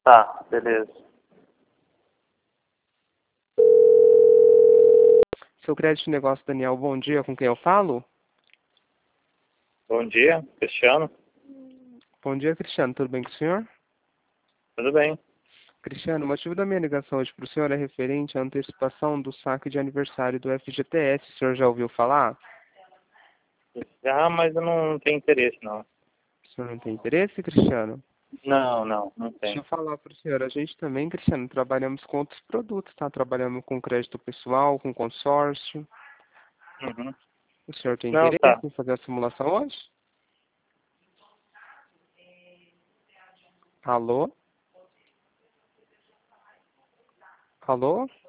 Tá, beleza. Seu crédito de negócio, Daniel, bom dia, com quem eu falo? Bom dia, Cristiano. Bom dia, Cristiano, tudo bem com o senhor? Tudo bem? Cristiano, o motivo da minha ligação hoje para o senhor é referente à antecipação do saque de aniversário do FGTS, o senhor já ouviu falar? Já, mas eu não tenho interesse, não. O senhor não tem interesse, Cristiano? Não Deixa tenho. eu falar para o senhor, a gente também, Cristiano, trabalhamos com outros produtos, tá? Trabalhamos com crédito pessoal, com consórcio. Uhum. O senhor tem Não, interesse tá. em fazer a simulação hoje? Alô? Alô?